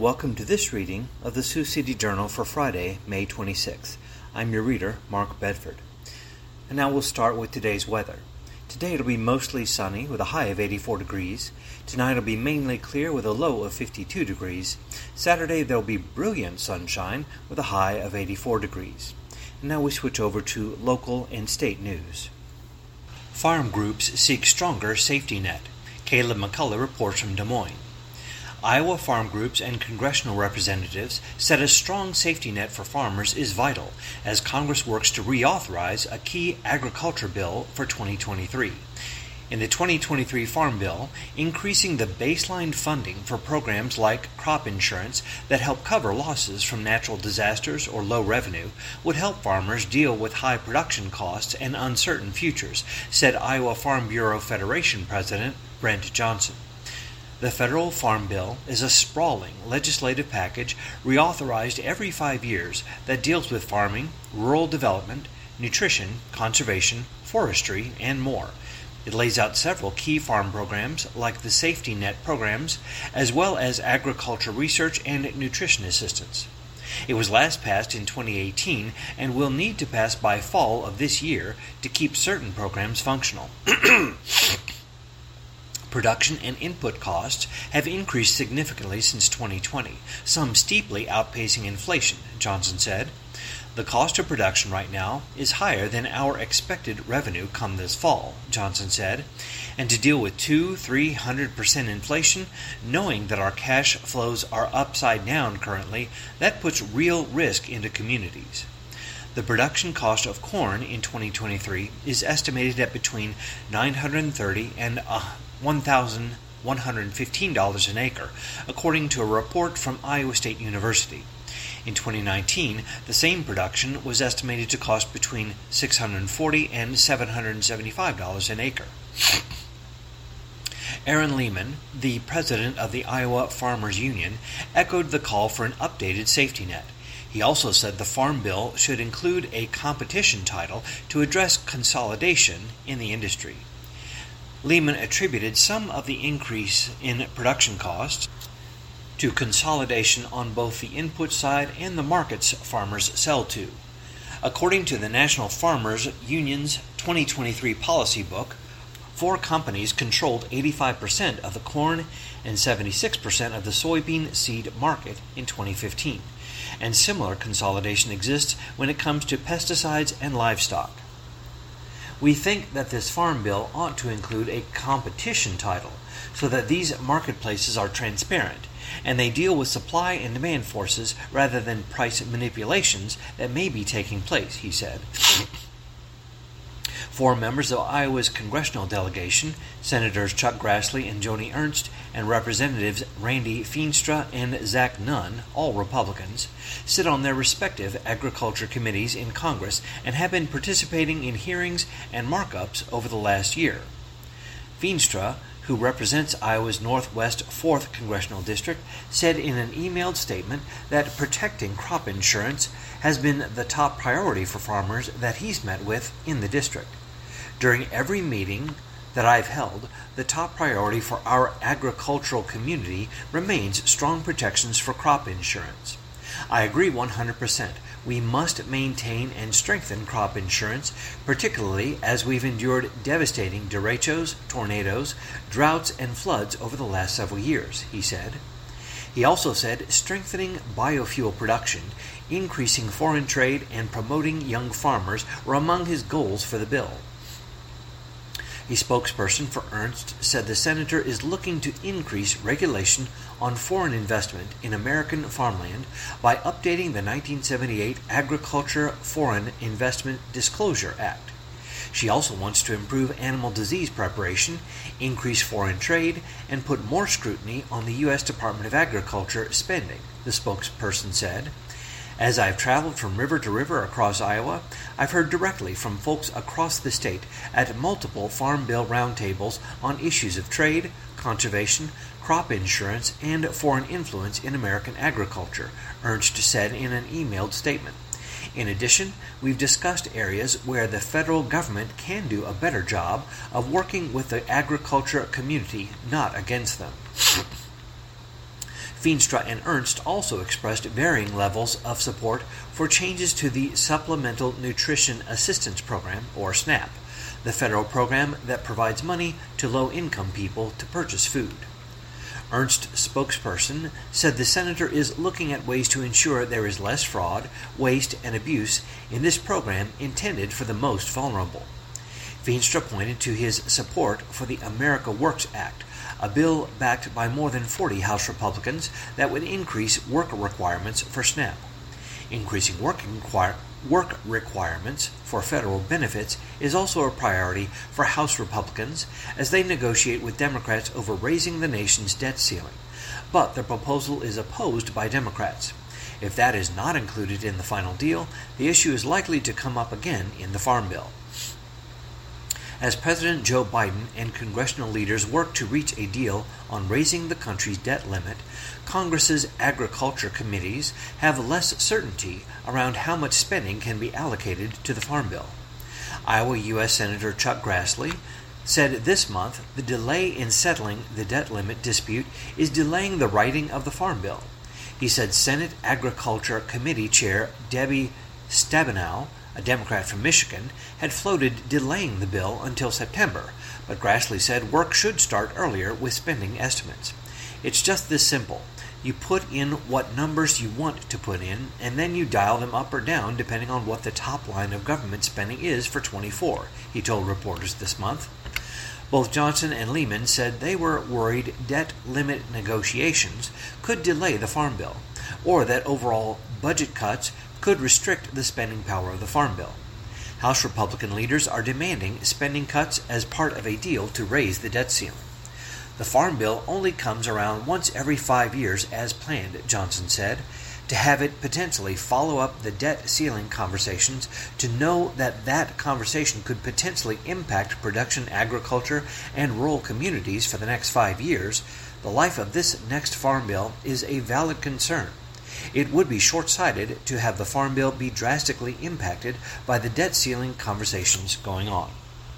and welcome to this reading of the Sioux City Journal for Friday, May 26th. I'm your reader, Mark Bedford. And now we'll start with today's weather. Today it'll be mostly sunny with a high of 84 degrees. Tonight it'll be mainly clear with a low of 52 degrees. Saturday there'll be brilliant sunshine with a high of 84 degrees. And now we switch over to local and state news. Farm groups seek stronger safety net. Caleb McCullough reports from Des Moines. Iowa farm groups and congressional representatives said a strong safety net for farmers is vital as Congress works to reauthorize a key agriculture bill for 2023. In the 2023 Farm Bill, increasing the baseline funding for programs like crop insurance that help cover losses from natural disasters or low revenue would help farmers deal with high production costs and uncertain futures, said Iowa Farm Bureau Federation President Brent Johnson. The federal Farm Bill is a sprawling legislative package reauthorized every 5 years that deals with farming, rural development, nutrition, conservation, forestry, and more. It lays out several key farm programs like the Safety Net programs, as well as agriculture research and nutrition assistance. It was last passed in 2018 and will need to pass by fall of this year to keep certain programs functional. Production and input costs have increased significantly since 2020, some steeply outpacing inflation, Johnson said. The cost of production right now is higher than our expected revenue come this fall, Johnson said. And to deal with 200-300% inflation, knowing that our cash flows are upside down currently, that puts real risk into communities. The production cost of corn in 2023 is estimated at between $930 and $1,115 an acre, according to a report from Iowa State University. In 2019, the same production was estimated to cost between $640 and $775 an acre. Aaron Lehman, the president of the Iowa Farmers Union, echoed the call for an updated safety net. He also said the Farm Bill should include a competition title to address consolidation in the industry. Lehman attributed some of the increase in production costs to consolidation on both the input side and the markets farmers sell to. According to the National Farmers Union's 2023 policy book, 4 companies controlled 85% of the corn and 76% of the soybean seed market in 2015, and similar consolidation exists when it comes to pesticides and livestock. We think that this Farm Bill ought to include a competition title so that these marketplaces are transparent and they deal with supply and demand forces rather than price manipulations that may be taking place, he said. 4 members of Iowa's congressional delegation, Senators Chuck Grassley and Joni Ernst, and Representatives Randy Feenstra and Zach Nunn, all Republicans, sit on their respective agriculture committees in Congress and have been participating in hearings and markups over the last year. Feenstra, who represents Iowa's Northwest 4th Congressional District, said in an emailed statement that protecting crop insurance has been the top priority for farmers that he's met with in the district. During every meeting that I've held, the top priority for our agricultural community remains strong protections for crop insurance. I agree 100%. We must maintain and strengthen crop insurance, particularly as we've endured devastating derechos, tornadoes, droughts, and floods over the last several years, he said. He also said strengthening biofuel production, increasing foreign trade, and promoting young farmers were among his goals for the bill. A spokesperson for Ernst said the senator is looking to increase regulation on foreign investment in American farmland by updating the 1978 Agriculture Foreign Investment Disclosure Act. She also wants to improve animal disease preparation, increase foreign trade, and put more scrutiny on the U.S. Department of Agriculture spending, the spokesperson said. As I've traveled from river to river across Iowa, I've heard directly from folks across the state at multiple Farm Bill roundtables on issues of trade, conservation, crop insurance, and foreign influence in American agriculture, Ernst said in an emailed statement. In addition, we've discussed areas where the federal government can do a better job of working with the agriculture community, not against them. Feenstra and Ernst also expressed varying levels of support for changes to the Supplemental Nutrition Assistance Program, or SNAP, the federal program that provides money to low-income people to purchase food. Ernst spokesperson said the senator is looking at ways to ensure there is less fraud, waste, and abuse in this program intended for the most vulnerable. Feenstra pointed to his support for the America Works Act, a bill backed by more than 40 House Republicans that would increase work requirements for SNAP. Increasing work requirements for federal benefits is also a priority for House Republicans as they negotiate with Democrats over raising the nation's debt ceiling. But the proposal is opposed by Democrats. If that is not included in the final deal, the issue is likely to come up again in the Farm Bill. As President Joe Biden and congressional leaders work to reach a deal on raising the country's debt limit, Congress's agriculture committees have less certainty around how much spending can be allocated to the Farm Bill. Iowa U.S. Senator Chuck Grassley said this month the delay in settling the debt limit dispute is delaying the writing of the Farm Bill. He said Senate Agriculture Committee Chair Debbie Stabenow, a Democrat from Michigan, had floated delaying the bill until September, but Grassley said work should start earlier with spending estimates. It's just this simple. You put in what numbers you want to put in, and then you dial them up or down depending on what the top line of government spending is for 24, he told reporters this month. Both Johnson and Lehman said they were worried debt limit negotiations could delay the Farm Bill, or that overall budget cuts could restrict the spending power of the Farm Bill. House Republican leaders are demanding spending cuts as part of a deal to raise the debt ceiling. The Farm Bill only comes around once every 5 years as planned, Johnson said. To have it potentially follow up the debt ceiling conversations, to know that that conversation could potentially impact production, agriculture, and rural communities for the next 5 years, the life of this next Farm Bill is a valid concern. It would be short-sighted to have the Farm Bill be drastically impacted by the debt ceiling conversations going on.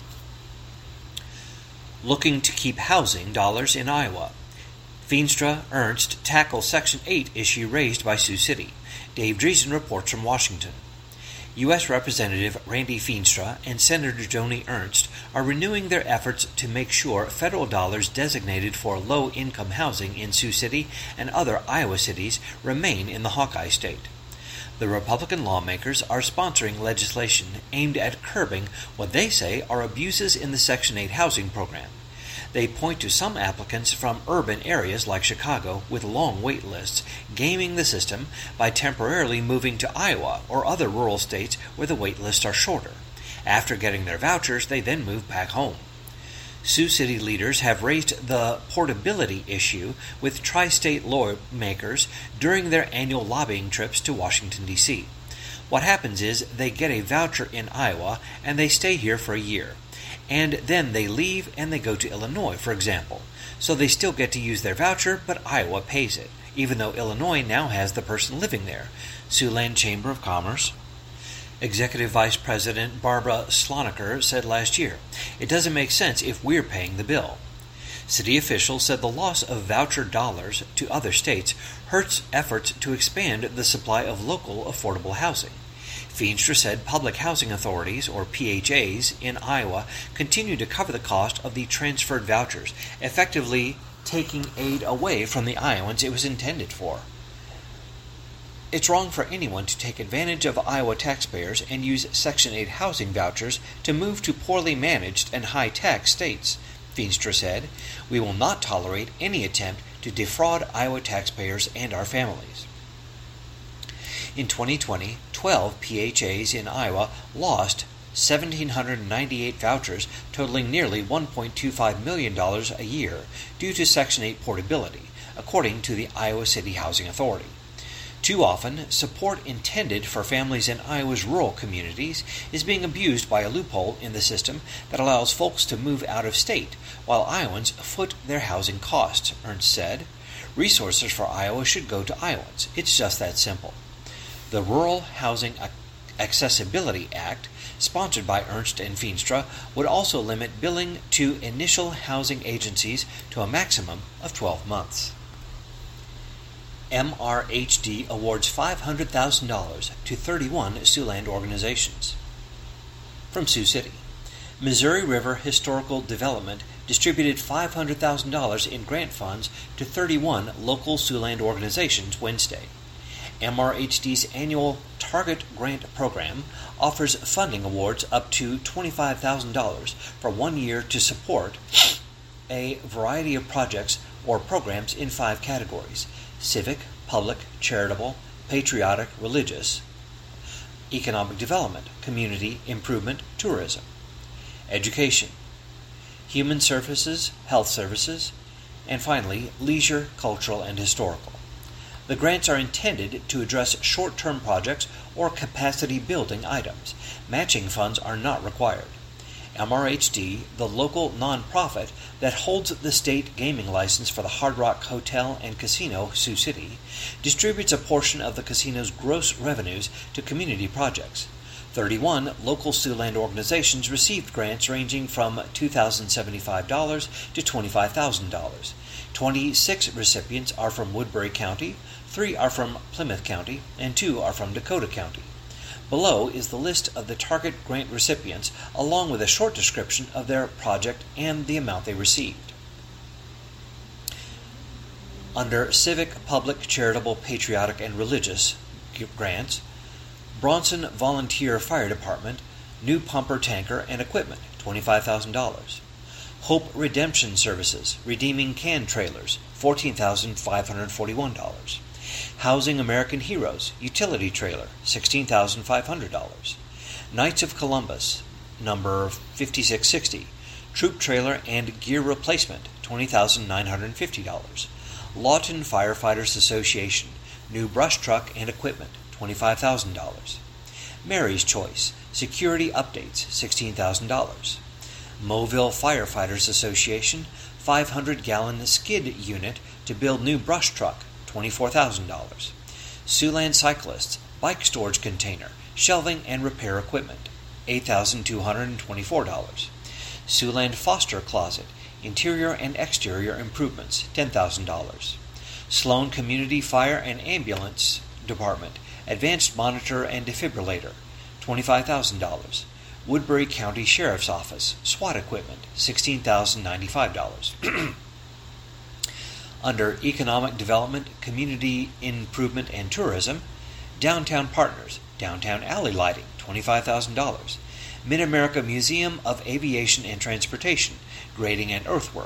Looking to keep housing dollars in Iowa. Feenstra, Ernst tackle Section 8 issue raised by Sioux City. Dave Dreesen reports from Washington. U.S. Representative Randy Feenstra and Senator Joni Ernst are renewing their efforts to make sure federal dollars designated for low-income housing in Sioux City and other Iowa cities remain in the Hawkeye State. The Republican lawmakers are sponsoring legislation aimed at curbing what they say are abuses in the Section 8 housing program. They point to some applicants from urban areas like Chicago with long wait lists, gaming the system by temporarily moving to Iowa or other rural states where the wait lists are shorter. After getting their vouchers, they then move back home. Sioux City leaders have raised the portability issue with tri-state lawmakers during their annual lobbying trips to Washington, D.C. What happens is they get a voucher in Iowa and they stay here for a year. And then they leave and they go to Illinois, for example. So they still get to use their voucher, but Iowa pays it, even though Illinois now has the person living there. Siouxland Chamber of Commerce Executive Vice President Barbara Sloniker said last year, "It doesn't make sense if we're paying the bill." City officials said the loss of voucher dollars to other states hurts efforts to expand the supply of local affordable housing. Feenstra said public housing authorities, or PHAs, in Iowa continue to cover the cost of the transferred vouchers, effectively taking aid away from the Iowans it was intended for. It's wrong for anyone to take advantage of Iowa taxpayers and use Section 8 housing vouchers to move to poorly managed and high-tax states, Feenstra said. We will not tolerate any attempt to defraud Iowa taxpayers and our families. In 2020, 12 PHAs in Iowa lost 1,798 vouchers totaling nearly $1.25 million a year due to Section 8 portability, according to the Iowa City Housing Authority. Too often, support intended for families in Iowa's rural communities is being abused by a loophole in the system that allows folks to move out of state, while Iowans foot their housing costs, Ernst said. Resources for Iowa should go to Iowans. It's just that simple. The Rural Housing Accessibility Act, sponsored by Ernst and Feenstra, would also limit billing to initial housing agencies to a maximum of 12 months. MRHD awards $500,000 to 31 Siouxland organizations. From Sioux City, Missouri River Historical Development distributed $500,000 in grant funds to 31 local Siouxland organizations Wednesday. MRHD's annual Target Grant Program offers funding awards up to $25,000 for 1 year to support a variety of projects or programs in 5 categories: civic, public, charitable, patriotic, religious, economic development, community improvement, tourism, education, human services, health services, and finally, leisure, cultural, and historical. The grants are intended to address short-term projects or capacity-building items. Matching funds are not required. MRHD, the local nonprofit that holds the state gaming license for the Hard Rock Hotel and Casino, Sioux City, distributes a portion of the casino's gross revenues to community projects. 31 local Siouxland organizations received grants ranging from $2,075 to $25,000. 26 recipients are from Woodbury County, 3 are from Plymouth County, and 2 are from Dakota County. Below is the list of the target grant recipients, along with a short description of their project and the amount they received. Under Civic, Public, Charitable, Patriotic, and Religious grants, Bronson Volunteer Fire Department, new pumper tanker and equipment, $25,000. Hope Redemption Services, redeeming can trailers, $14,541. Housing American Heroes, utility trailer, $16,500. Knights of Columbus, number 5660, troop trailer and gear replacement, $20,950. Lawton Firefighters Association, new brush truck and equipment, $25,000. Mary's Choice, security updates, $16,000. Mobile Firefighters Association, 500-gallon skid unit to build new brush truck, $24,000. Siouxland Cyclists, bike storage container, shelving and repair equipment, $8,224. Siouxland Foster Closet, interior and exterior improvements, $10,000. Sloan Community Fire and Ambulance Department, advanced monitor and defibrillator, $25,000. Woodbury County Sheriff's Office, SWAT equipment, $16,095. Under Economic Development, Community Improvement, and Tourism, Downtown Partners, Downtown Alley Lighting, $25,000. Mid-America Museum of Aviation and Transportation, Grading and Earthwork,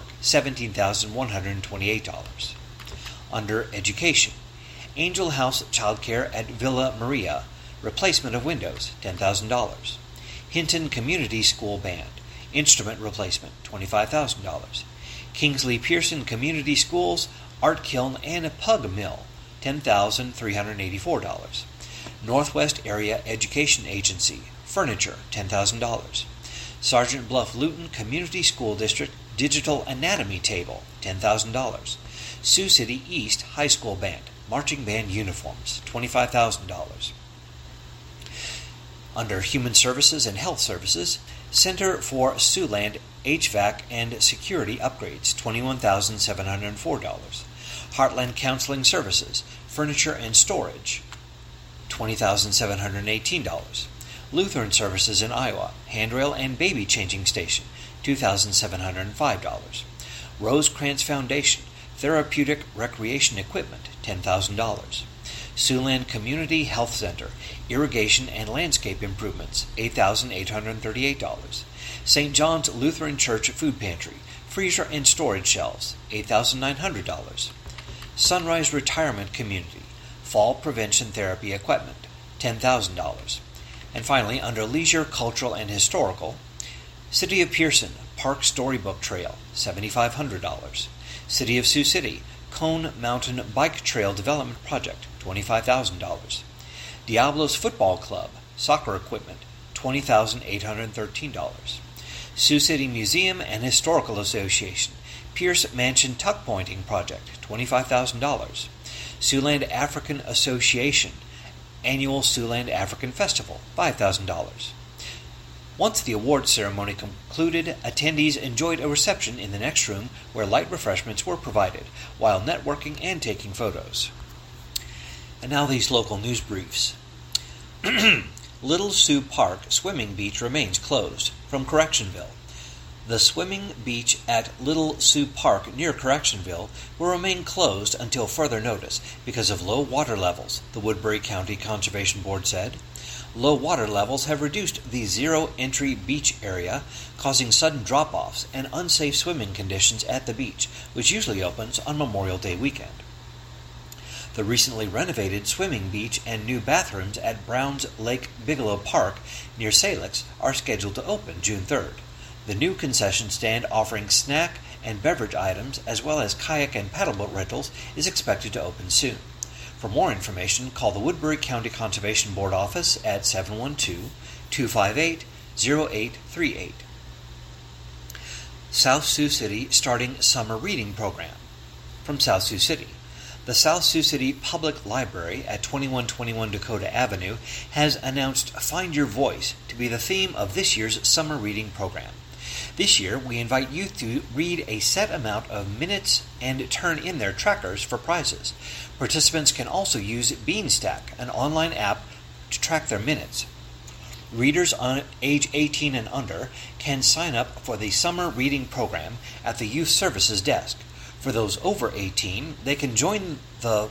$17,128. Under Education, Angel House Childcare at Villa Maria, replacement of windows, $10,000. Hinton Community School Band, instrument replacement, $25,000. Kingsley Pearson Community Schools, Art Kiln and Pug Mill, $10,384. Northwest Area Education Agency, furniture, $10,000. Sergeant Bluff Luton Community School District Digital Anatomy Table, $10,000. Sioux City East High School Band, marching band uniforms, $25,000. Under Human Services and Health Services, Center for Siouxland HVAC and Security Upgrades, $21,704. Heartland Counseling Services, Furniture and Storage, $20,718. Lutheran Services in Iowa, Handrail and Baby Changing Station, $2,705. Rosecrans Foundation, Therapeutic Recreation Equipment, $10,000. Siouxland Community Health Center, Irrigation and Landscape Improvements, $8,838. St. John's Lutheran Church Food Pantry, Freezer and Storage Shelves, $8,900. Sunrise Retirement Community, Fall Prevention Therapy Equipment, $10,000. And finally, under Leisure, Cultural, and Historical, City of Pearson, Park Storybook Trail, $7,500. City of Sioux City, Cone Mountain Bike Trail Development Project, $25,000. Diablos Football Club, Soccer Equipment, $20,813. Sioux City Museum and Historical Association, Pierce Mansion Tuck Pointing Project, $25,000. Siouxland African Association, Annual Siouxland African Festival, $5,000. Once the awards ceremony concluded, attendees enjoyed a reception in the next room where light refreshments were provided, while networking and taking photos. And now these local news briefs. Little Sioux Park Swimming Beach remains closed. From Correctionville. The swimming beach at Little Sioux Park near Correctionville will remain closed until further notice because of low water levels, the Woodbury County Conservation Board said. Low water levels have reduced the zero-entry beach area, causing sudden drop-offs and unsafe swimming conditions at the beach, which usually opens on Memorial Day weekend. The recently renovated swimming beach and new bathrooms at Browns Lake Bigelow Park near Salix are scheduled to open June 3rd. The new concession stand offering snack and beverage items as well as kayak and paddleboat rentals is expected to open soon. For more information, call the Woodbury County Conservation Board office at 712-258-0838. South Sioux City starting summer reading program. From South Sioux City. The South Sioux City Public Library at 2121 Dakota Avenue has announced Find Your Voice to be the theme of this year's summer reading program. This year, we invite youth to read a set amount of minutes and turn in their trackers for prizes. Participants can also use Beanstack, an online app, to track their minutes. Readers on age 18 and under can sign up for the summer reading program at the Youth Services Desk. For those over 18, they can join the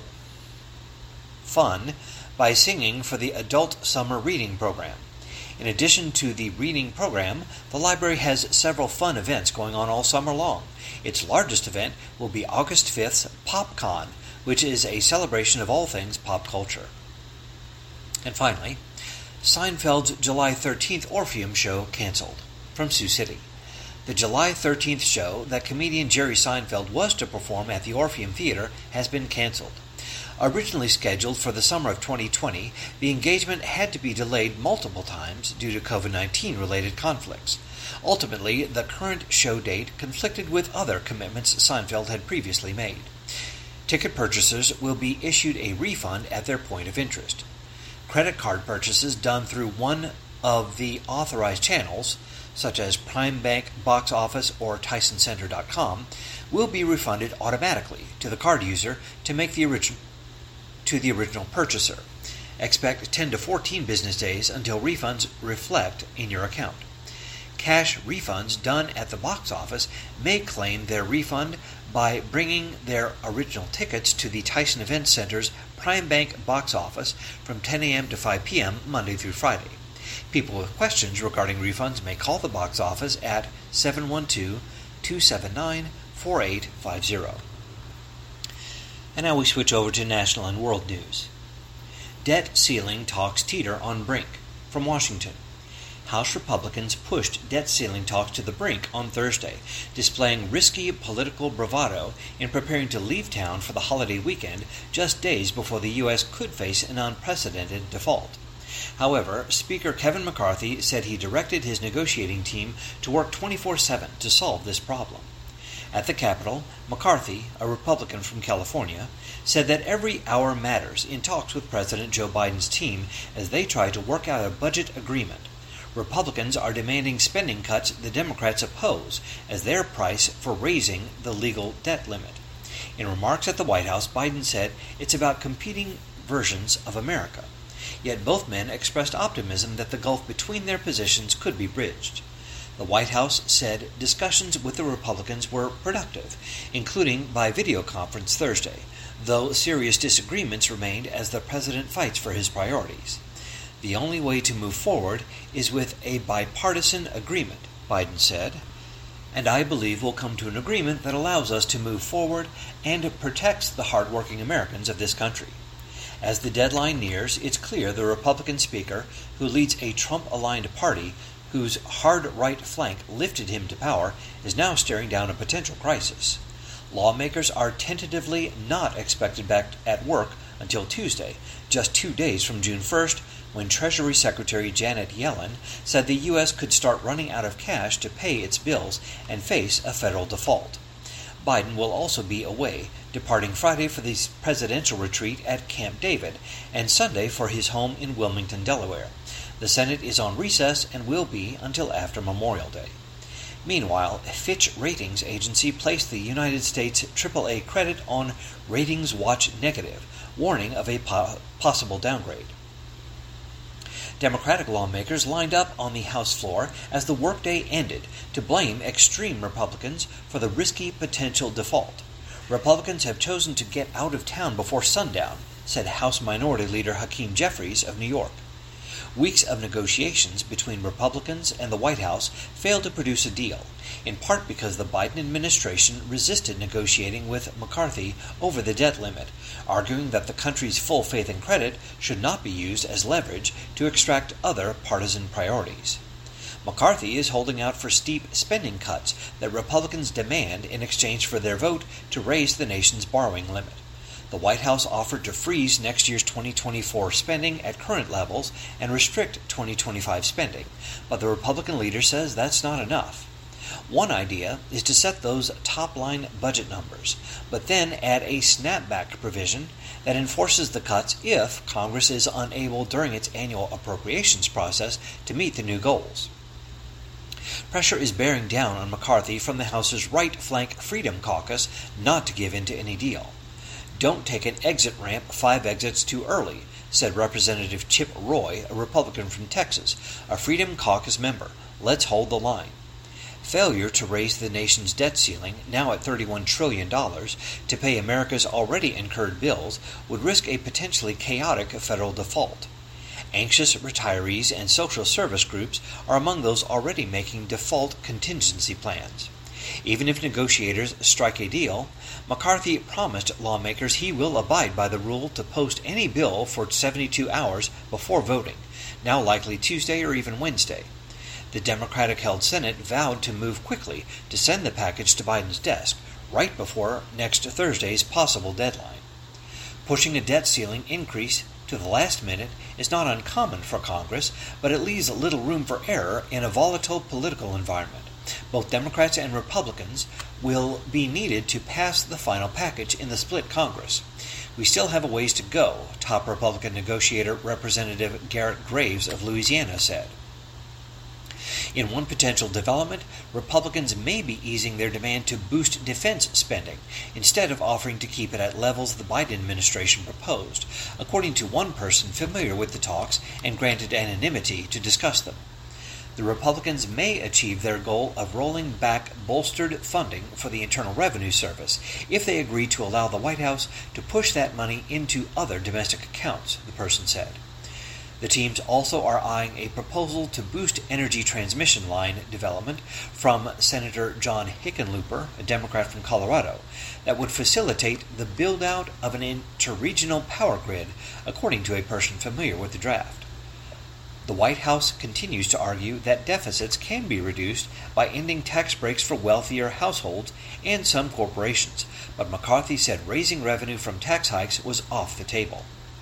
fun by singing for the Adult Summer Reading Program. In addition to the reading program, the library has several fun events going on all summer long. Its largest event will be August 5th's PopCon, which is a celebration of all things pop culture. And finally, Seinfeld's July 13th Orpheum show canceled. From Sioux City. The July 13th show that comedian Jerry Seinfeld was to perform at the Orpheum Theater has been canceled. Originally scheduled for the summer of 2020, the engagement had to be delayed multiple times due to COVID-19 related conflicts. Ultimately, the current show date conflicted with other commitments Seinfeld had previously made. Ticket purchasers will be issued a refund at their point of interest. Credit card purchases done through one of the authorized channels, such as Prime Bank, Box Office, or TysonCenter.com, will be refunded automatically to the card user to the original purchaser. Expect 10 to 14 business days until refunds reflect in your account. Cash refunds done at the box office may claim their refund by bringing their original tickets to the Tyson Event Center's Prime Bank box office from 10 a.m. to 5 p.m. Monday through Friday. People with questions regarding refunds may call the box office at 712-279-4850. And now we switch over to national and world news. Debt ceiling talks teeter on brink. From Washington. House Republicans pushed debt ceiling talks to the brink on Thursday, displaying risky political bravado in preparing to leave town for the holiday weekend just days before the U.S. could face an unprecedented default. However, Speaker Kevin McCarthy said he directed his negotiating team to work 24/7 to solve this problem. At the Capitol, McCarthy, a Republican from California, said that every hour matters in talks with President Joe Biden's team as they try to work out a budget agreement. Republicans are demanding spending cuts the Democrats oppose as their price for raising the legal debt limit. In remarks at the White House, Biden said it's about competing versions of America. Yet both men expressed optimism that the gulf between their positions could be bridged. The White House said discussions with the Republicans were productive, including by video conference Thursday, though serious disagreements remained as the president fights for his priorities. The only way to move forward is with a bipartisan agreement, Biden said, and I believe we'll come to an agreement that allows us to move forward and protects the hardworking Americans of this country. As the deadline nears, it's clear the Republican Speaker, who leads a Trump-aligned party whose hard right flank lifted him to power, is now staring down a potential crisis. Lawmakers are tentatively not expected back at work until Tuesday, just 2 days from June 1st, when Treasury Secretary Janet Yellen said the U.S. could start running out of cash to pay its bills and face a federal default. Biden will also be away, departing Friday for the presidential retreat at Camp David and Sunday for his home in Wilmington, Delaware. The Senate is on recess and will be until after Memorial Day. Meanwhile, Fitch Ratings Agency placed the United States AAA credit on Ratings Watch Negative, warning of a possible downgrade. Democratic lawmakers lined up on the House floor as the workday ended to blame extreme Republicans for the risky potential default. Republicans have chosen to get out of town before sundown, said House Minority Leader Hakeem Jeffries of New York. Weeks of negotiations between Republicans and the White House failed to produce a deal, in part because the Biden administration resisted negotiating with McCarthy over the debt limit, arguing that the country's full faith and credit should not be used as leverage to extract other partisan priorities. McCarthy is holding out for steep spending cuts that Republicans demand in exchange for their vote to raise the nation's borrowing limit. The White House offered to freeze next year's 2024 spending at current levels and restrict 2025 spending, but the Republican leader says that's not enough. One idea is to set those top-line budget numbers, but then add a snapback provision that enforces the cuts if Congress is unable during its annual appropriations process to meet the new goals. Pressure is bearing down on McCarthy from the House's right flank Freedom Caucus not to give in to any deal. "Don't take an exit ramp 5 exits too early," said Representative Chip Roy, a Republican from Texas, a Freedom Caucus member. "Let's hold the line." Failure to raise the nation's debt ceiling, now at $31 trillion, to pay America's already incurred bills would risk a potentially chaotic federal default. Anxious retirees and social service groups are among those already making default contingency plans. Even if negotiators strike a deal, McCarthy promised lawmakers he will abide by the rule to post any bill for 72 hours before voting, now likely Tuesday or even Wednesday. The Democratic-held Senate vowed to move quickly to send the package to Biden's desk right before next Thursday's possible deadline. Pushing a debt ceiling increase to the last minute is not uncommon for Congress, but it leaves little room for error in a volatile political environment. Both Democrats and Republicans will be needed to pass the final package in the split Congress. We still have a ways to go, top Republican negotiator Representative Garrett Graves of Louisiana said. In one potential development, Republicans may be easing their demand to boost defense spending, instead of offering to keep it at levels the Biden administration proposed, according to one person familiar with the talks and granted anonymity to discuss them. The Republicans may achieve their goal of rolling back bolstered funding for the Internal Revenue Service if they agree to allow the White House to push that money into other domestic accounts, the person said. The teams also are eyeing a proposal to boost energy transmission line development from Senator John Hickenlooper, a Democrat from Colorado, that would facilitate the build-out of an interregional power grid, according to a person familiar with the draft. The White House continues to argue that deficits can be reduced by ending tax breaks for wealthier households and some corporations, but McCarthy said raising revenue from tax hikes was off the table.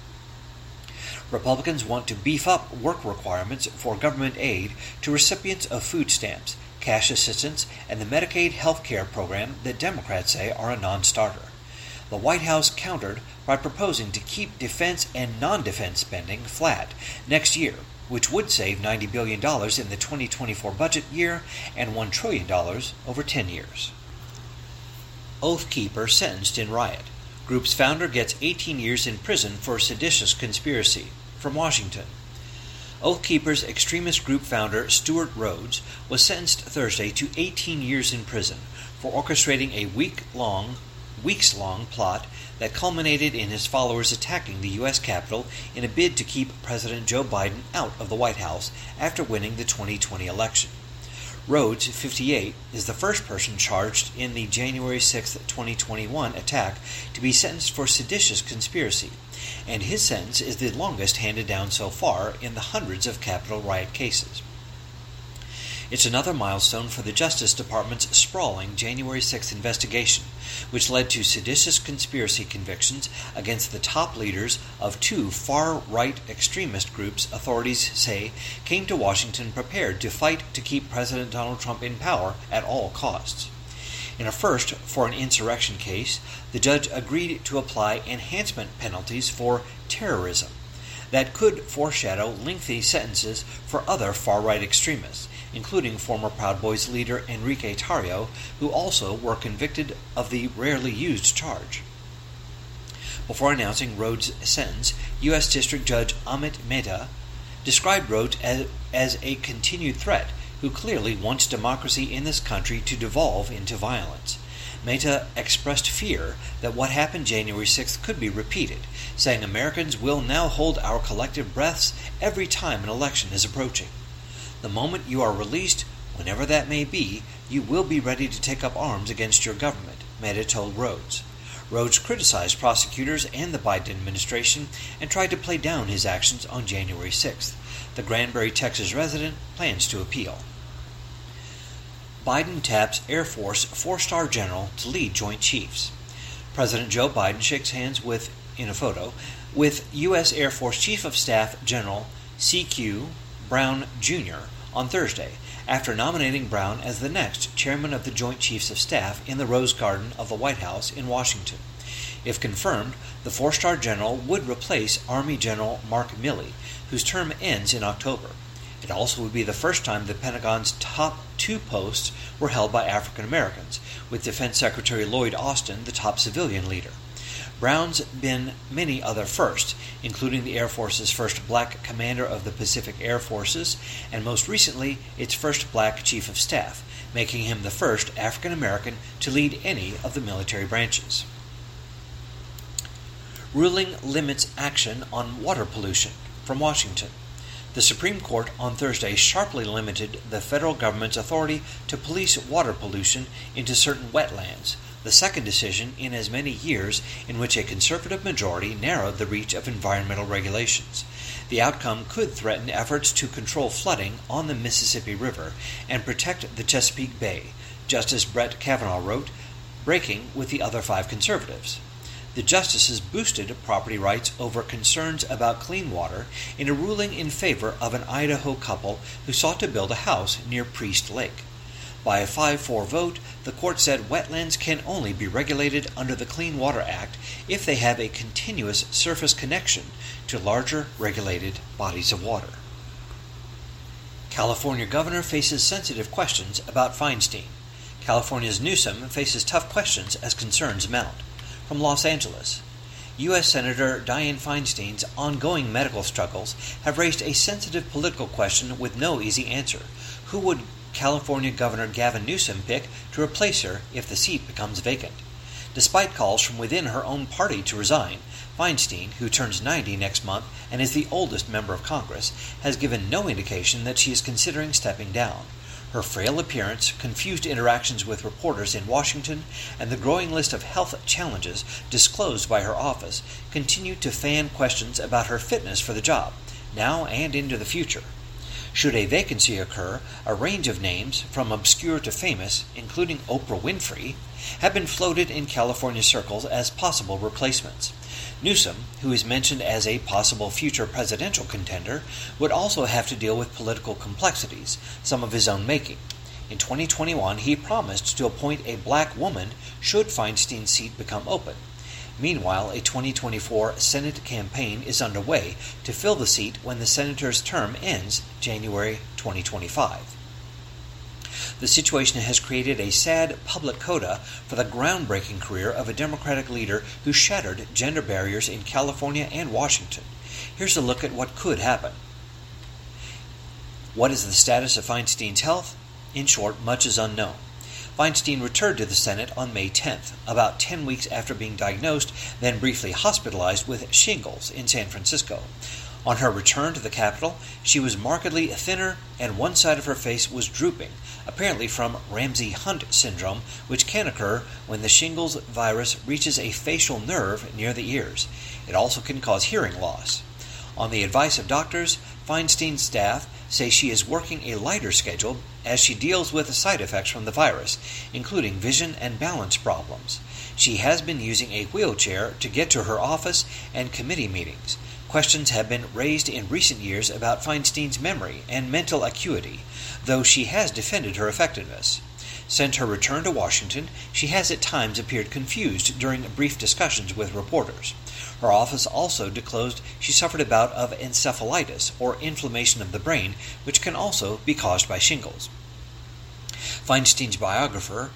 Republicans want to beef up work requirements for government aid to recipients of food stamps, cash assistance, and the Medicaid health care program that Democrats say are a non-starter. The White House countered by proposing to keep defense and non-defense spending flat next year, which would save $90 billion in the 2024 budget year and $1 trillion over 10 years. Oath Keeper sentenced in riot. Group's founder gets 18 years in prison for seditious conspiracy. From Washington. Oath Keepers extremist group founder Stewart Rhodes was sentenced Thursday to 18 years in prison for orchestrating a weeks-long plot that culminated in his followers attacking the U.S. Capitol in a bid to keep President Joe Biden out of the White House after winning the 2020 election. Rhodes, 58, is the first person charged in the January 6, 2021 attack to be sentenced for seditious conspiracy, and his sentence is the longest handed down so far in the hundreds of Capitol riot cases. It's another milestone for the Justice Department's sprawling January 6th investigation, which led to seditious conspiracy convictions against the top leaders of 2 far-right extremist groups authorities say came to Washington prepared to fight to keep President Donald Trump in power at all costs. In a first for an insurrection case, the judge agreed to apply enhancement penalties for terrorism that could foreshadow lengthy sentences for other far-right extremists, including former Proud Boys leader Enrique Tarrio, who also were convicted of the rarely used charge. Before announcing Rhodes' sentence, U.S. District Judge Amit Mehta described Rhodes as a continued threat who clearly wants democracy in this country to devolve into violence. Mehta expressed fear that what happened January 6th could be repeated, saying Americans will now hold our collective breaths every time an election is approaching. The moment you are released, whenever that may be, you will be ready to take up arms against your government, Mehta told Rhodes. Rhodes criticized prosecutors and the Biden administration and tried to play down his actions on January 6th. The Granbury, Texas resident plans to appeal. Biden taps Air Force 4-star general to lead Joint Chiefs. President Joe Biden shakes hands in a photo with U.S. Air Force Chief of Staff General C.Q. Brown, Jr. on Thursday, after nominating Brown as the next chairman of the Joint Chiefs of Staff in the Rose Garden of the White House in Washington. If confirmed, the 4-star general would replace Army General Mark Milley, whose term ends in October. It also would be the first time the Pentagon's top 2 posts were held by African Americans, with Defense Secretary Lloyd Austin the top civilian leader. Brown's been many other firsts, including the Air Force's first black commander of the Pacific Air Forces, and most recently its first black chief of staff, making him the first African American to lead any of the military branches. Ruling limits action on water pollution. From Washington. The Supreme Court on Thursday sharply limited the federal government's authority to police water pollution into certain wetlands, the second decision in as many years in which a conservative majority narrowed the reach of environmental regulations. The outcome could threaten efforts to control flooding on the Mississippi River and protect the Chesapeake Bay, Justice Brett Kavanaugh wrote, breaking with the other 5 conservatives. The justices boosted property rights over concerns about clean water in a ruling in favor of an Idaho couple who sought to build a house near Priest Lake. By a 5-4 vote, the court said wetlands can only be regulated under the Clean Water Act if they have a continuous surface connection to larger regulated bodies of water. California governor faces sensitive questions about Feinstein. California's Newsom faces tough questions as concerns mount. From Los Angeles, U.S. Senator Dianne Feinstein's ongoing medical struggles have raised a sensitive political question with no easy answer. Who would California Governor Gavin Newsom pick to replace her if the seat becomes vacant? Despite calls from within her own party to resign, Feinstein, who turns 90 next month and is the oldest member of Congress, has given no indication that she is considering stepping down. Her frail appearance, confused interactions with reporters in Washington, and the growing list of health challenges disclosed by her office continue to fan questions about her fitness for the job, now and into the future. Should a vacancy occur, a range of names, from obscure to famous, including Oprah Winfrey, have been floated in California circles as possible replacements. Newsom, who is mentioned as a possible future presidential contender, would also have to deal with political complexities, some of his own making. In 2021, he promised to appoint a black woman should Feinstein's seat become open. Meanwhile, a 2024 Senate campaign is underway to fill the seat when the senator's term ends January 2025. The situation has created a sad public coda for the groundbreaking career of a Democratic leader who shattered gender barriers in California and Washington. Here's a look at what could happen. What is the status of Feinstein's health? In short, much is unknown. Feinstein returned to the Senate on May 10th, about 10 weeks after being diagnosed, then briefly hospitalized with shingles in San Francisco. On her return to the Capitol, she was markedly thinner and one side of her face was drooping, apparently from Ramsay-Hunt syndrome, which can occur when the shingles virus reaches a facial nerve near the ears. It also can cause hearing loss. On the advice of doctors, Feinstein's staff say she is working a lighter schedule as she deals with the side effects from the virus, including vision and balance problems. She has been using a wheelchair to get to her office and committee meetings. Questions have been raised in recent years about Feinstein's memory and mental acuity, though she has defended her effectiveness. Since her return to Washington, she has at times appeared confused during brief discussions with reporters. Her office also disclosed she suffered a bout of encephalitis, or inflammation of the brain, which can also be caused by shingles. Feinstein's biographer,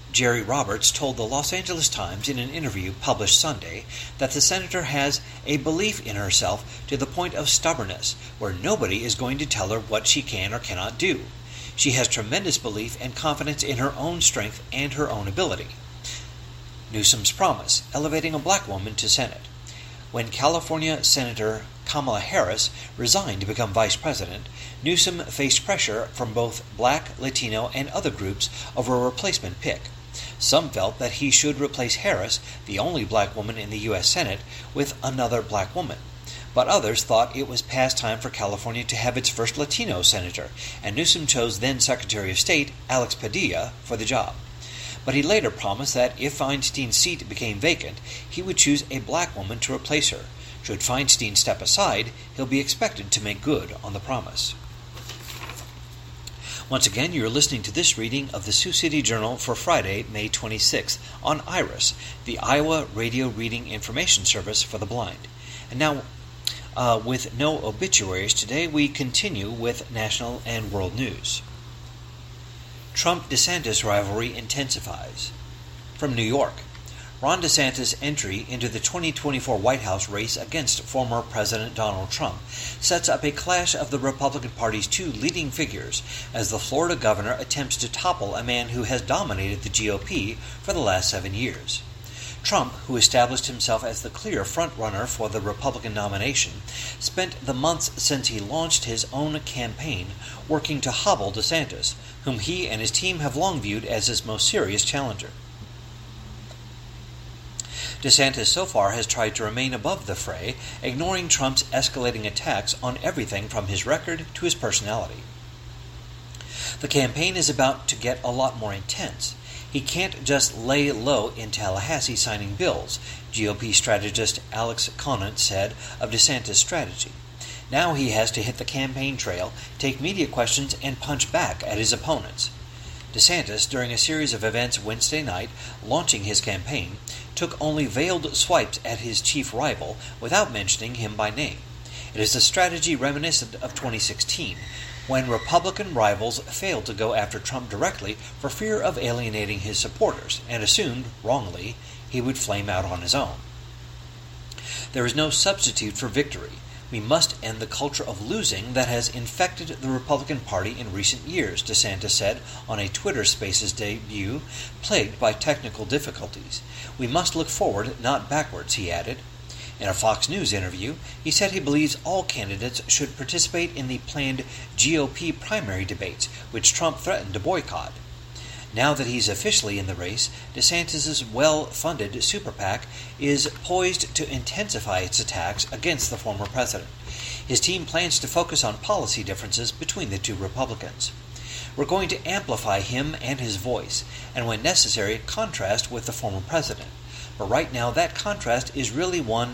Jerry Roberts told the Los Angeles Times in an interview published Sunday that the senator has a belief in herself to the point of stubbornness, where nobody is going to tell her what she can or cannot do. She has tremendous belief and confidence in her own strength and her own ability. Newsom's promise, elevating a black woman to Senate. When California Senator Kamala Harris resigned to become vice president, Newsom faced pressure from both black, Latino, and other groups over a replacement pick. Some felt that he should replace Harris, the only black woman in the U.S. Senate, with another black woman. But others thought it was past time for California to have its first Latino senator, and Newsom chose then Secretary of State Alex Padilla for the job. But he later promised that if Feinstein's seat became vacant, he would choose a black woman to replace her. Should Feinstein step aside, he'll be expected to make good on the promise. Once again, you're listening to this reading of the Sioux City Journal for Friday, May 26th, on IRIS, the Iowa Radio Reading Information Service for the Blind. And now, with no obituaries today, we continue with national and world news. Trump-DeSantis rivalry intensifies. From New York, Ron DeSantis' entry into the 2024 White House race against former President Donald Trump sets up a clash of the Republican Party's two leading figures as the Florida governor attempts to topple a man who has dominated the GOP for the last 7 years. Trump, who established himself as the clear front-runner for the Republican nomination, spent the months since he launched his own campaign working to hobble DeSantis, whom he and his team have long viewed as his most serious challenger. DeSantis so far has tried to remain above the fray, ignoring Trump's escalating attacks on everything from his record to his personality. The campaign is about to get a lot more intense. He can't just lay low in Tallahassee signing bills, GOP strategist Alex Conant said of DeSantis' strategy. Now he has to hit the campaign trail, take media questions, and punch back at his opponents. DeSantis, during a series of events Wednesday night launching his campaign, took only veiled swipes at his chief rival without mentioning him by name. It is a strategy reminiscent of 2016, when Republican rivals failed to go after Trump directly for fear of alienating his supporters and assumed, wrongly, he would flame out on his own. There is no substitute for victory. We must end the culture of losing that has infected the Republican Party in recent years, DeSantis said on a Twitter Spaces debut, plagued by technical difficulties. We must look forward, not backwards, he added. In a Fox News interview, he said he believes all candidates should participate in the planned GOP primary debates, which Trump threatened to boycott. Now that he's officially in the race, DeSantis' well-funded super PAC is poised to intensify its attacks against the former president. His team plans to focus on policy differences between the two Republicans. We're going to amplify him and his voice, and when necessary, contrast with the former president. But right now, that contrast is really one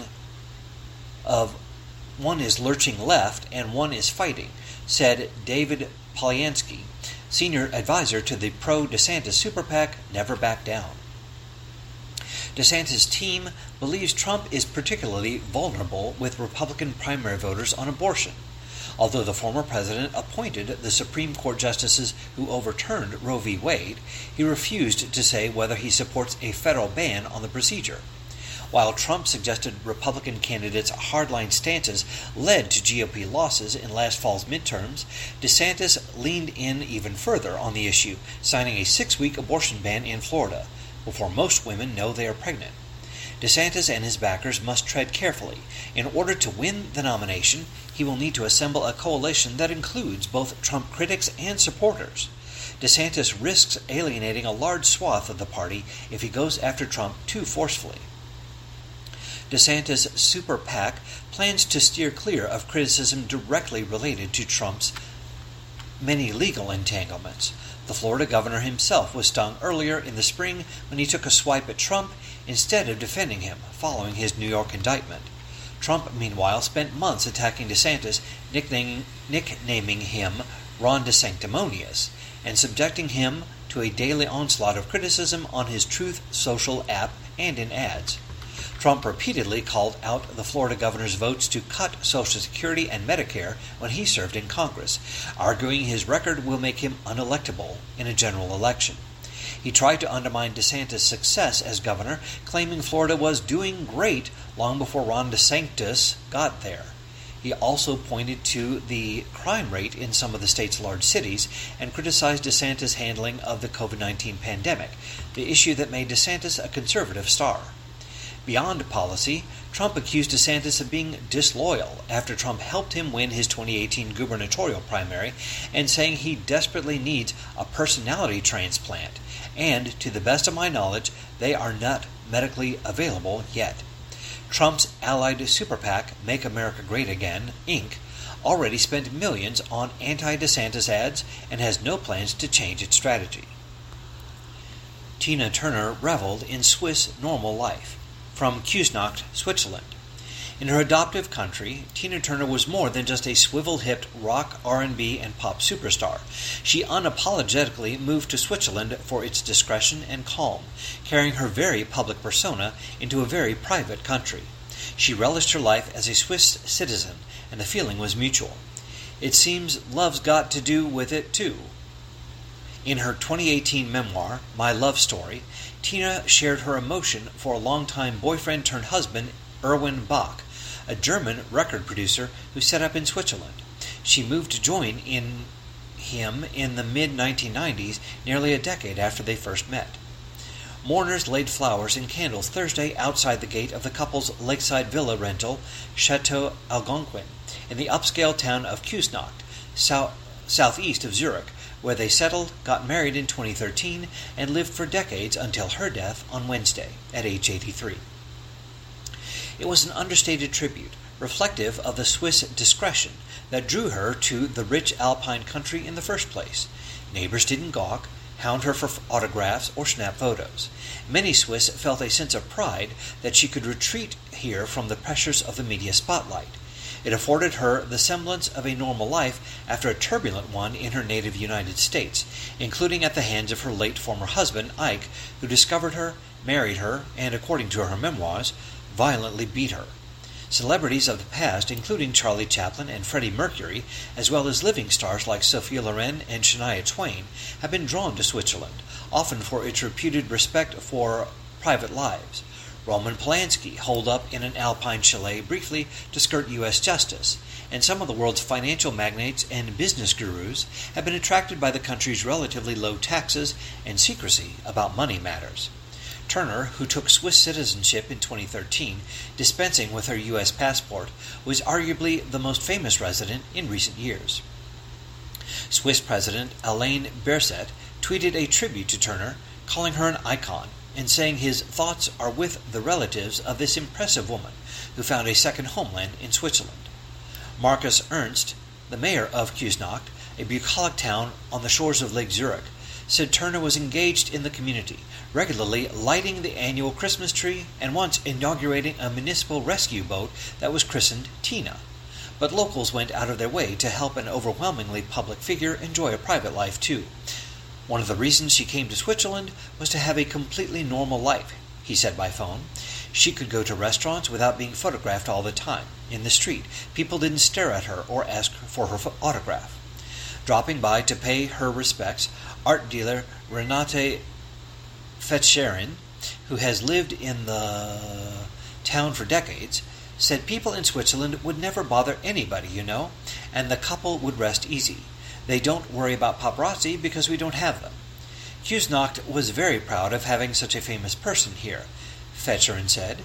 is lurching left and one is fighting, said David Polyansky, senior advisor to the pro-DeSantis super PAC Never Back Down. DeSantis' team believes Trump is particularly vulnerable with Republican primary voters on abortion. Although the former president appointed the Supreme Court justices who overturned Roe v. Wade, he refused to say whether he supports a federal ban on the procedure. While Trump suggested Republican candidates' hardline stances led to GOP losses in last fall's midterms, DeSantis leaned in even further on the issue, signing a 6-week abortion ban in Florida, before most women know they are pregnant. DeSantis and his backers must tread carefully. In order to win the nomination, he will need to assemble a coalition that includes both Trump critics and supporters. DeSantis risks alienating a large swath of the party if he goes after Trump too forcefully. DeSantis' super PAC plans to steer clear of criticism directly related to Trump's many legal entanglements. The Florida governor himself was stung earlier in the spring when he took a swipe at Trump instead of defending him following his New York indictment. Trump, meanwhile, spent months attacking DeSantis, nicknaming him Ron DeSanctimonious, and subjecting him to a daily onslaught of criticism on his Truth Social app and in ads. Trump repeatedly called out the Florida governor's votes to cut Social Security and Medicare when he served in Congress, arguing his record will make him unelectable in a general election. He tried to undermine DeSantis' success as governor, claiming Florida was doing great long before Ron DeSantis got there. He also pointed to the crime rate in some of the state's large cities and criticized DeSantis' handling of the COVID-19 pandemic, the issue that made DeSantis a conservative star. Beyond policy, Trump accused DeSantis of being disloyal after Trump helped him win his 2018 gubernatorial primary and saying he desperately needs a personality transplant, and, to the best of my knowledge, they are not medically available yet. Trump's allied super PAC, Make America Great Again, Inc., already spent millions on anti-DeSantis ads and has no plans to change its strategy. Tina Turner reveled in Swiss normal life. From Küsnacht, Switzerland. In her adoptive country, Tina Turner was more than just a swivel-hipped rock, R&B, and pop superstar. She unapologetically moved to Switzerland for its discretion and calm, carrying her very public persona into a very private country. She relished her life as a Swiss citizen, and the feeling was mutual. It seems love's got to do with it, too. In her 2018 memoir, My Love Story, Tina shared her emotion for a longtime boyfriend-turned-husband, Erwin Bach, a German record producer who set up in Switzerland. She moved to join him in the mid-1990s, nearly a decade after they first met. Mourners laid flowers and candles Thursday outside the gate of the couple's lakeside villa rental, Chateau Algonquin, in the upscale town of Küsnacht, southeast of Zurich, where they settled, got married in 2013, and lived for decades until her death on Wednesday at age 83. It was an understated tribute, reflective of the Swiss discretion that drew her to the rich alpine country in the first place. Neighbors didn't gawk, hound her for autographs, or snap photos. Many Swiss felt a sense of pride that she could retreat here from the pressures of the media spotlight. It afforded her the semblance of a normal life after a turbulent one in her native United States, including at the hands of her late former husband, Ike, who discovered her, married her, and, according to her memoirs, violently beat her. Celebrities of the past, including Charlie Chaplin and Freddie Mercury, as well as living stars like Sophia Loren and Shania Twain, have been drawn to Switzerland, often for its reputed respect for private lives. Roman Polanski holed up in an alpine chalet briefly to skirt U.S. justice, and some of the world's financial magnates and business gurus have been attracted by the country's relatively low taxes and secrecy about money matters. Turner, who took Swiss citizenship in 2013, dispensing with her U.S. passport, was arguably the most famous resident in recent years. Swiss President Alain Berset tweeted a tribute to Turner, calling her an icon, and saying his thoughts are with the relatives of this impressive woman, who found a second homeland in Switzerland. Markus Ernst, the mayor of Küsnacht, a bucolic town on the shores of Lake Zurich, said Turner was engaged in the community, regularly lighting the annual Christmas tree and once inaugurating a municipal rescue boat that was christened Tina. But locals went out of their way to help an overwhelmingly public figure enjoy a private life too. One of the reasons she came to Switzerland was to have a completely normal life, he said by phone. She could go to restaurants without being photographed all the time. In the street, people didn't stare at her or ask for her autograph. Dropping by to pay her respects, art dealer Renate Fetscherin, who has lived in the town for decades, said people in Switzerland would never bother anybody, and the couple would rest easy. They don't worry about paparazzi because we don't have them. Küsnacht was very proud of having such a famous person here, Fetscherin said.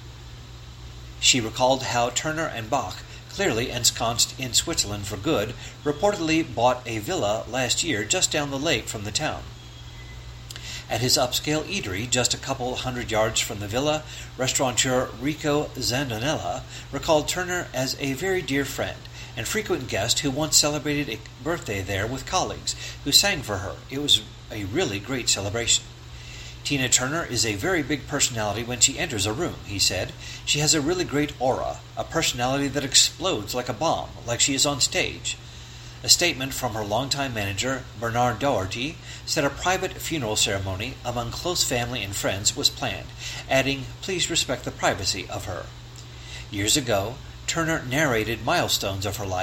She recalled how Turner and Bach, clearly ensconced in Switzerland for good, reportedly bought a villa last year just down the lake from the town. At his upscale eatery, just a couple hundred yards from the villa, restaurateur Rico Zandonella recalled Turner as a very dear friend and frequent guest who once celebrated a birthday there with colleagues who sang for her. It was a really great celebration. Tina Turner is a very big personality when she enters a room, he said. She has a really great aura, a personality that explodes like a bomb, like she is on stage. A statement from her longtime manager, Bernard Doherty, said a private funeral ceremony among close family and friends was planned, adding, "Please respect the privacy of her." Years ago, Turner narrated milestones of her life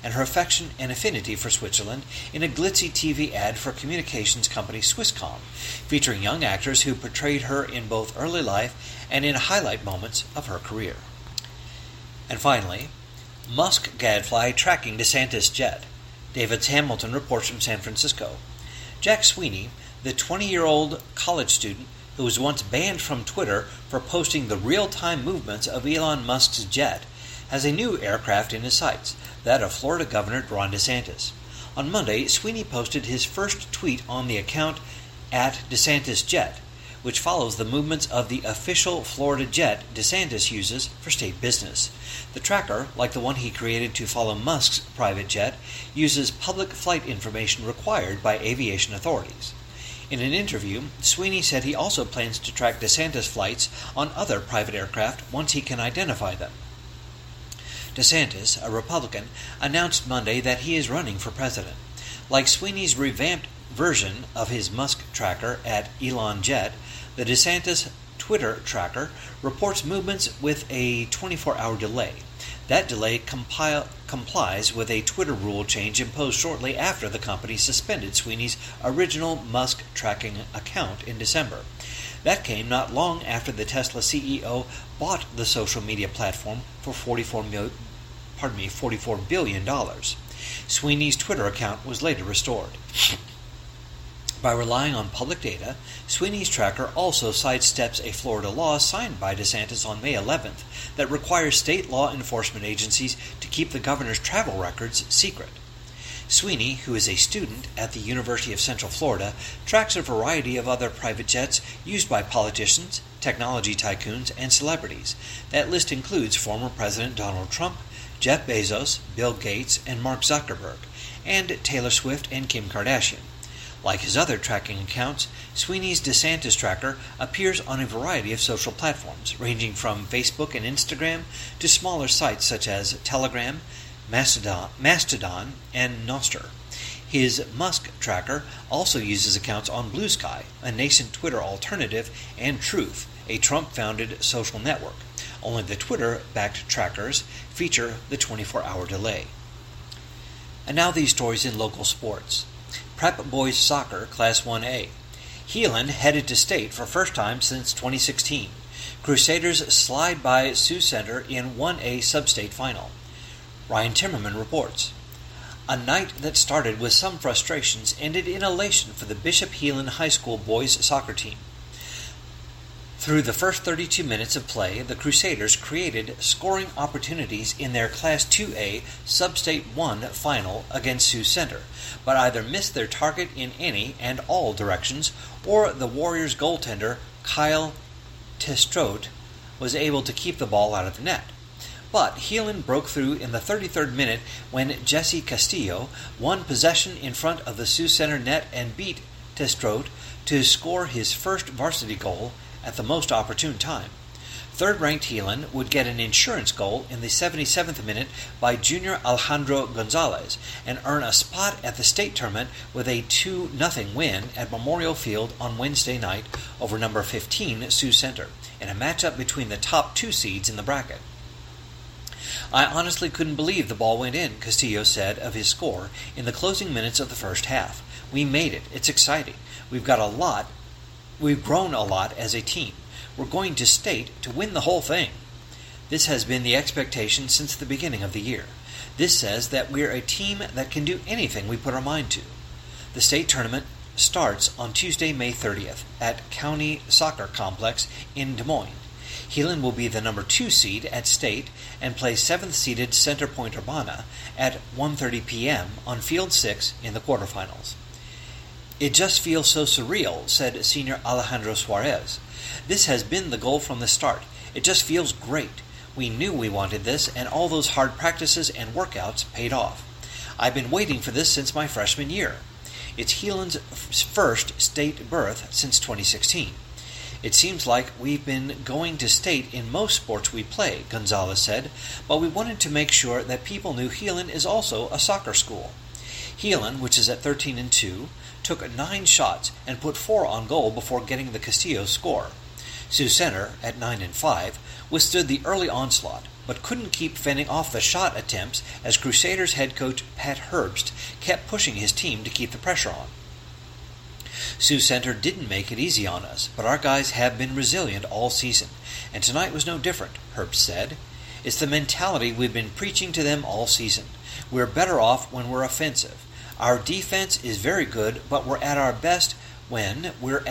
and her affection and affinity for Switzerland in a glitzy TV ad for communications company Swisscom, featuring young actors who portrayed her in both early life and in highlight moments of her career. And finally, Musk gadfly tracking DeSantis jet. David Hamilton reports from San Francisco. Jack Sweeney, the 20-year-old college student who was once banned from Twitter for posting the real-time movements of Elon Musk's jet, has a new aircraft in his sights, that of Florida Governor Ron DeSantis. On Monday, Sweeney posted his first tweet on the account @DeSantisJet, which follows the movements of the official Florida jet DeSantis uses for state business. The tracker, like the one he created to follow Musk's private jet, uses public flight information required by aviation authorities. In an interview, Sweeney said he also plans to track DeSantis flights on other private aircraft once he can identify them. DeSantis, a Republican, announced Monday that he is running for president. Like Sweeney's revamped version of his Musk tracker @ElonJet, the DeSantis Twitter tracker reports movements with a 24-hour delay. That delay complies with a Twitter rule change imposed shortly after the company suspended Sweeney's original Musk tracking account in December. That came not long after the Tesla CEO bought the social media platform for $44 billion. Sweeney's Twitter account was later restored. By relying on public data, Sweeney's tracker also sidesteps a Florida law signed by DeSantis on May 11th that requires state law enforcement agencies to keep the governor's travel records secret. Sweeney, who is a student at the University of Central Florida, tracks a variety of other private jets used by politicians, technology tycoons, and celebrities. That list includes former President Donald Trump, Jeff Bezos, Bill Gates, and Mark Zuckerberg, and Taylor Swift and Kim Kardashian. Like his other tracking accounts, Sweeney's DeSantis tracker appears on a variety of social platforms, ranging from Facebook and Instagram to smaller sites such as Telegram, Mastodon, and Nostr. His Musk tracker also uses accounts on Blue Sky, a nascent Twitter alternative, and Truth, a Trump-founded social network. Only the Twitter-backed trackers feature the 24-hour delay. And now these stories in local sports. Prep Boys Soccer Class 1A. Heelan headed to state for first time since 2016. Crusaders slide by Sioux Center in 1A sub-state final. Ryan Timmerman reports. A night that started with some frustrations ended in elation for the Bishop Heelan High School boys soccer team. Through the first 32 minutes of play, the Crusaders created scoring opportunities in their Class 2A Sub-State 1 final against Sioux Center, but either missed their target in any and all directions, or the Warriors goaltender Kyle Testrote was able to keep the ball out of the net. But Heelan broke through in the 33rd minute when Jesse Castillo won possession in front of the Sioux Center net and beat Testrote to score his first varsity goal at the most opportune time. Third-ranked Heelan would get an insurance goal in the 77th minute by junior Alejandro Gonzalez and earn a spot at the state tournament with a 2-0 win at Memorial Field on Wednesday night over number 15 Sioux Center in a matchup between the top two seeds in the bracket. I honestly couldn't believe the ball went in, Castillo said of his score in the closing minutes of the first half. We made it. It's exciting. We've grown a lot as a team. We're going to state to win the whole thing. This has been the expectation since the beginning of the year. This says that we're a team that can do anything we put our mind to. The state tournament starts on Tuesday, May 30th at County Soccer Complex in Des Moines. Heelan will be the number 2 seed at state and play 7th-seeded Center Point Urbana at 1:30 p.m. on Field 6 in the quarterfinals. It just feels so surreal, said senior Alejandro Suarez. This has been the goal from the start. It just feels great. We knew we wanted this, and all those hard practices and workouts paid off. I've been waiting for this since my freshman year. It's Heelan's first state berth since 2016. It seems like we've been going to state in most sports we play, Gonzalez said, but we wanted to make sure that people knew Heelan is also a soccer school. Heelan, which is at 13-2, took 9 shots and put 4 on goal before getting the Castillo score. Sioux Center, at 9-5, withstood the early onslaught, but couldn't keep fending off the shot attempts as Crusaders head coach Pat Herbst kept pushing his team to keep the pressure on. Sioux Center didn't make it easy on us, but our guys have been resilient all season, and tonight was no different, Herbst said. It's the mentality we've been preaching to them all season. We're better off when we're offensive. Our defense is very good, but we're at our best when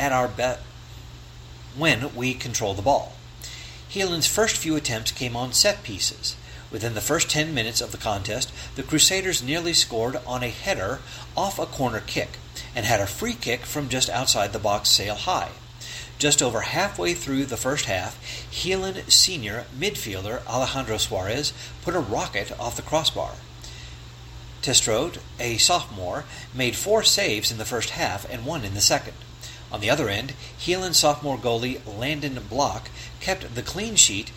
we control the ball. Heelan's first few attempts came on set pieces. Within the first 10 minutes of the contest, the Crusaders nearly scored on a header off a corner kick and had a free kick from just outside the box sail high. Just over halfway through the first half, Heelan senior midfielder Alejandro Suarez put a rocket off the crossbar. Testrot, a sophomore, made 4 saves in the first half and 1 in the second. On the other end, Heelan sophomore goalie Landon Block kept the clean sheet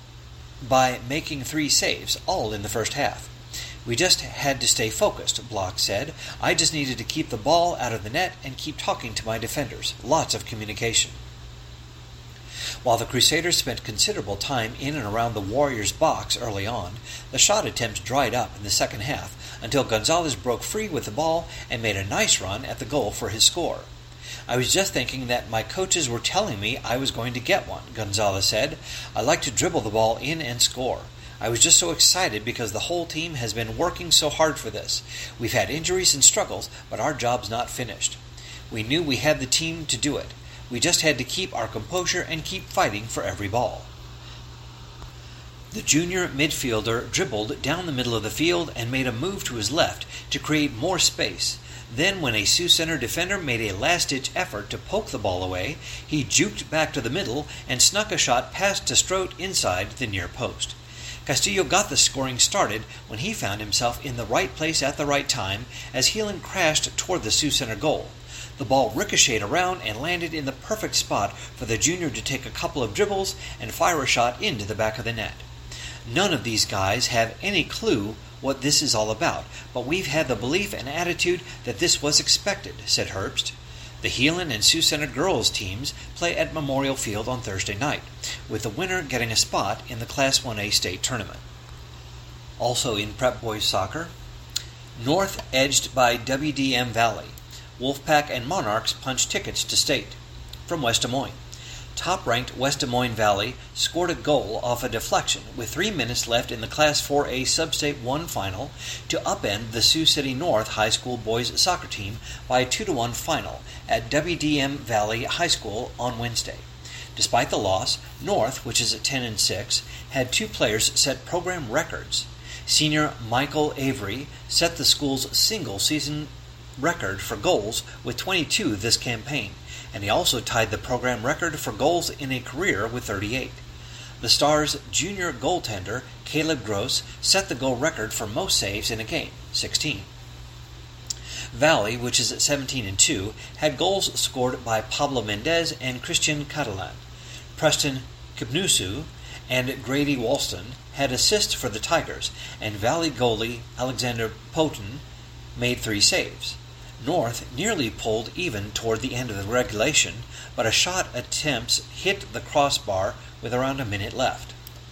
by making 3 saves, all in the first half. We just had to stay focused, Block said. I just needed to keep the ball out of the net and keep talking to my defenders. Lots of communication. While the Crusaders spent considerable time in and around the Warriors' box early on, the shot attempts dried up in the second half until Gonzalez broke free with the ball and made a nice run at the goal for his score. I was just thinking that my coaches were telling me I was going to get one, Gonzalez said. I like to dribble the ball in and score. I was just so excited because the whole team has been working so hard for this. We've had injuries and struggles, but our job's not finished. We knew we had the team to do it. We just had to keep our composure and keep fighting for every ball. The junior midfielder dribbled down the middle of the field and made a move to his left to create more space. Then, when a Sioux Center defender made a last-ditch effort to poke the ball away, he juked back to the middle and snuck a shot past Testrot inside the near post. Castillo got the scoring started when he found himself in the right place at the right time as Heelan crashed toward the Sioux Center goal. The ball ricocheted around and landed in the perfect spot for the junior to take a couple of dribbles and fire a shot into the back of the net. None of these guys have any clue what this is all about, but we've had the belief and attitude that this was expected, said Herbst. The Heelan and Sioux Center girls teams play at Memorial Field on Thursday night, with the winner getting a spot in the Class 1A state tournament. Also in Prep Boys soccer, North edged by WDM Valley. Wolfpack and Monarchs punched tickets to state. From West Des Moines, top-ranked West Des Moines Valley scored a goal off a deflection with 3 minutes left in the Class 4A Sub-State 1 final to upend the Sioux City North High School boys soccer team by a 2-1 final at WDM Valley High School on Wednesday. Despite the loss, North, which is at 10-6, had 2 players set program records. Senior Michael Avery set the school's single-season record for goals with 22 this campaign, and he also tied the program record for goals in a career with 38. The Stars' junior goaltender, Caleb Gross, set the goal record for most saves in a game, 16. Valley, which is at 17-2, had goals scored by Pablo Mendez and Christian Catalan. Preston Kipnusu and Grady Walston had assists for the Tigers, and Valley goalie Alexander Poten made 3 saves. North nearly pulled even toward the end of the regulation, but a shot attempts hit the crossbar with around a minute left.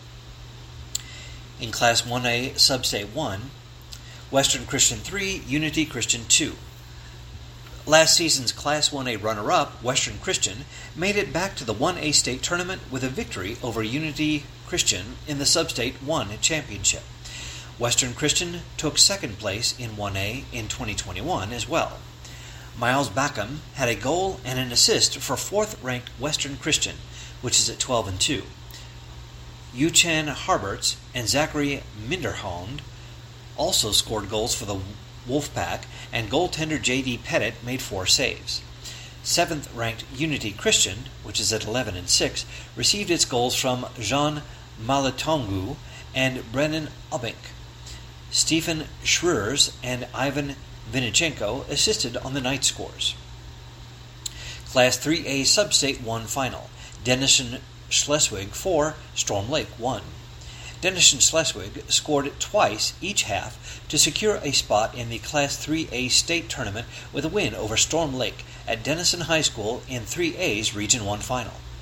In Class 1A Sub-State 1, Western Christian 3, Unity Christian 2. Last season's Class 1A runner-up, Western Christian, made it back to the 1A state tournament with a victory over Unity Christian in the Sub-State 1 championship. Western Christian took second place in 1A in 2021 as well. Miles Backham had a goal and an assist for 4th-ranked Western Christian, which is at 12-2. Yuchan Harberts and Zachary Minderhond also scored goals for the Wolfpack, and goaltender J.D. Pettit made 4 saves. 7th-ranked Unity Christian, which is at 11-6, received its goals from Jean Malatongu and Brennan Ubink. Stephen Schreurs and Ivan Vinichenko assisted on the night scores. Class 3A Sub-State 1 Final. Denison Schleswig 4, Storm Lake 1. Denison Schleswig scored twice each half to secure a spot in the Class 3A state tournament with a win over Storm Lake at Denison High School in 3A's Region 1 Final.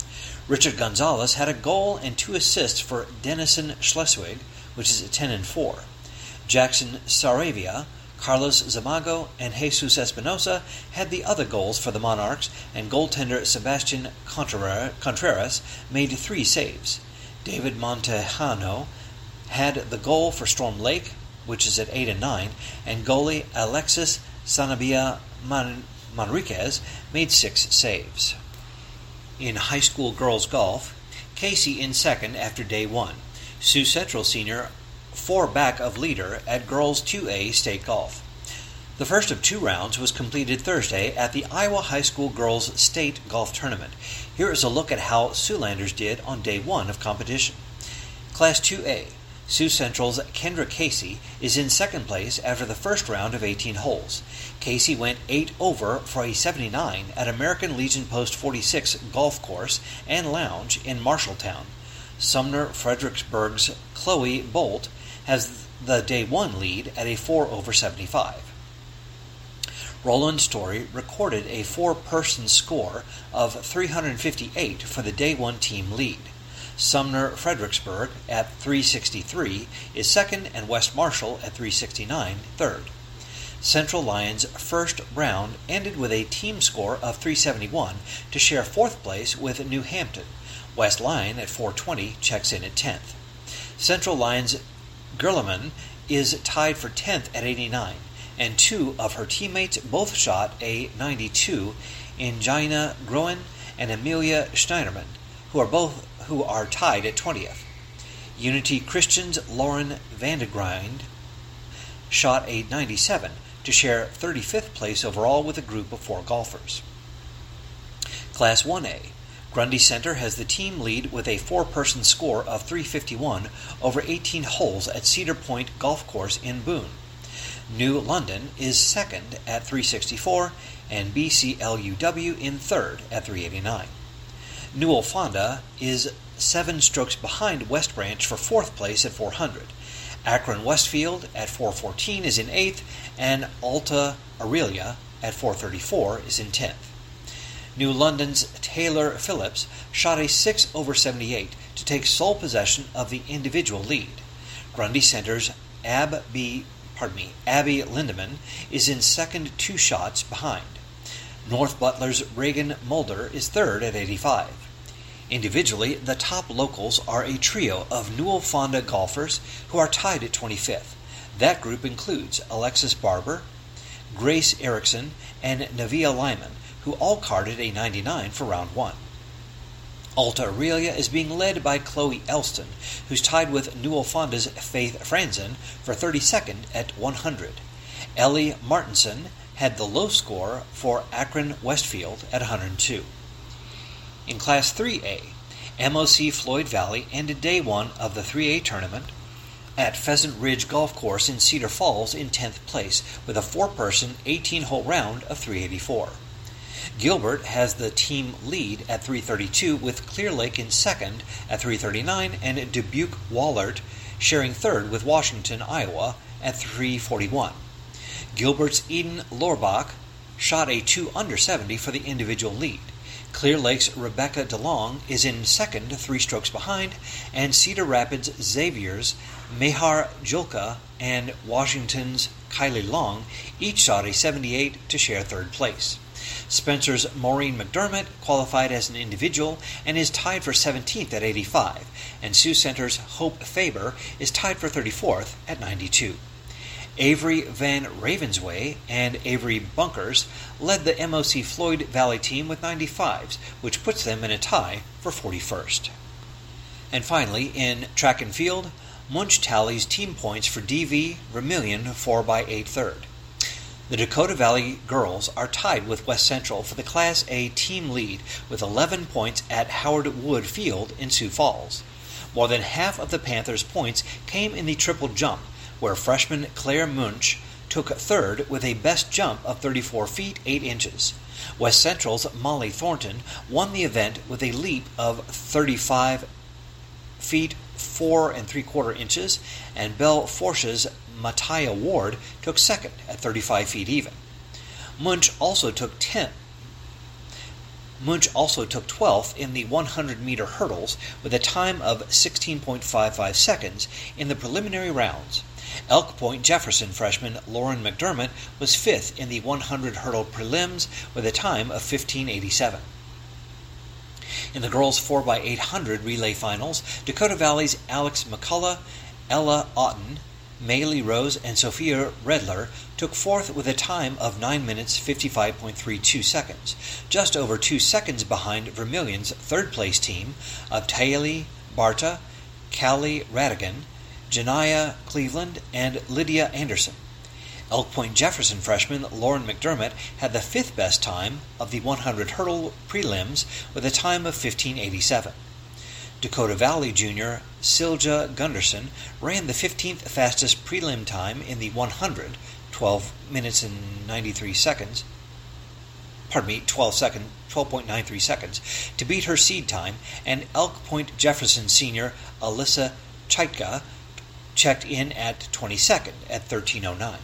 Richard Gonzalez had a goal and 2 assists for Denison Schleswig, which is at 10-4. Jackson Saravia, Carlos Zamago, and Jesus Espinosa had the other goals for the Monarchs, and goaltender Sebastian Contreras made 3 saves. David Montejano had the goal for Storm Lake, which is at 8-9, and goalie Alexis Sanabia Manriquez made 6 saves. In high school girls golf, Casey in second after day 1. Sioux Central Senior 4 back of leader at girls 2A state golf. The first of 2 rounds was completed Thursday at the Iowa High School Girls State Golf Tournament. Here is a look at how Siouxlanders did on day 1 of competition. Class 2A, Sioux Central's Kendra Casey is in second place after the first round of 18 holes. Casey went 8 over for a 79 at American Legion Post 46 Golf Course and Lounge in Marshalltown. Sumner Fredericksburg's Chloe Bolt has the day 1 lead at a 4 over 75. Roland Story recorded a 4-person score of 358 for the day 1 team lead. Sumner Fredericksburg at 363 is second, and West Marshall at 369 third. Central Lions' first round ended with a team score of 371 to share 4th place with New Hampton. West Lyon at 420 checks in at 10th. Central Lions' Gerleman is tied for 10th at 89, and 2 of her teammates both shot a 92 in Gina Groen and Amelia Schneiderman, who are tied at 20th. Unity Christian's Lauren Vandegrind shot a 97 to share 35th place overall with a group of 4 golfers. Class 1A, Grundy Center has the team lead with a 4-person score of 351 over 18 holes at Cedar Point Golf Course in Boone. New London is second at 364, and BCLUW in third at 389. Newell Fonda is 7 strokes behind West Branch for 4th place at 400. Akron Westfield at 414 is in 8th, and Alta Aurelia at 434 is in 10th. New London's Taylor Phillips shot a 6 over 78 to take sole possession of the individual lead. Grundy Center's Abby Lindemann is in second 2 shots behind. North Butler's Reagan Mulder is third at 85. Individually, the top locals are a trio of Newell Fonda golfers who are tied at 25th. That group includes Alexis Barber, Grace Erickson, and Navia Lyman, who all carded a 99 for round 1. Alta Aurelia is being led by Chloe Elston, who's tied with Newell Fonda's Faith Franzen for 32nd at 100. Ellie Martinson had the low score for Akron Westfield at 102. In Class 3A, MOC Floyd Valley ended day 1 of the 3A tournament at Pheasant Ridge Golf Course in Cedar Falls in 10th place with a 4-person 18-hole round of 384. Gilbert has the team lead at 332 with Clear Lake in second at 339 and Dubuque Wallert sharing third with Washington, Iowa at 341. Gilbert's Eden Lorbach shot a 2 under 70 for the individual lead. Clear Lake's Rebecca DeLong is in second, 3 strokes behind, and Cedar Rapids Xavier's Mehar Julka and Washington's Kylie Long each shot a 78 to share third place. Spencer's Maureen McDermott qualified as an individual and is tied for 17th at 85, and Sioux Center's Hope Faber is tied for 34th at 92. Avery Van Ravensway and Avery Bunkers led the MOC Floyd Valley team with 95s, which puts them in a tie for 41st. And finally, in track and field, Munch tallies team points for DV Vermillion 4x8 third. The Dakota Valley girls are tied with West Central for the Class A team lead with 11 points at Howard Wood Field in Sioux Falls. More than half of the Panthers' points came in the triple jump, where freshman Claire Munch took third with a best jump of 34 feet 8 inches. West Central's Molly Thornton won the event with a leap of 35 feet 4 3/4 inches, and Belle Fourche's Mattia Ward took second at 35 feet even. Munch also took 10th Munch also took 12th in the 100-meter hurdles with a time of 16.55 seconds in the preliminary rounds. Elk Point Jefferson freshman Lauren McDermott was 5th in the 100 hurdle prelims with a time of 15:87. In the girls 4x800 relay finals, Dakota Valley's Alex McCullough, Ella Otten, Maylee Rose, and Sophia Redler took 4th with a time of 9 minutes 55.32 seconds, just over 2 seconds behind Vermilion's third-place team of Taeli Barta, Callie Radigan, Janiyah Cleveland, and Lydia Anderson. Elk Point Jefferson freshman Lauren McDermott had the 5th best time of the 100 hurdle prelims with a time of 15:87. Dakota Valley junior Silja Gunderson ran the 15th fastest prelim time in the 100, 12.93 seconds, to beat her seed time, and Elk Point Jefferson senior Alyssa Chaitka checked in at 22nd at 13:09.